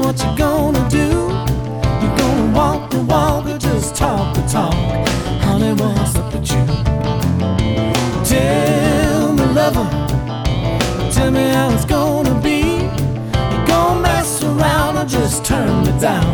what you gonna do? You gonna walk the walk or just talk the talk? Honey, what's up with you? Tell me, lover, tell me how it's gonna be. You gonna mess around or just turn me down?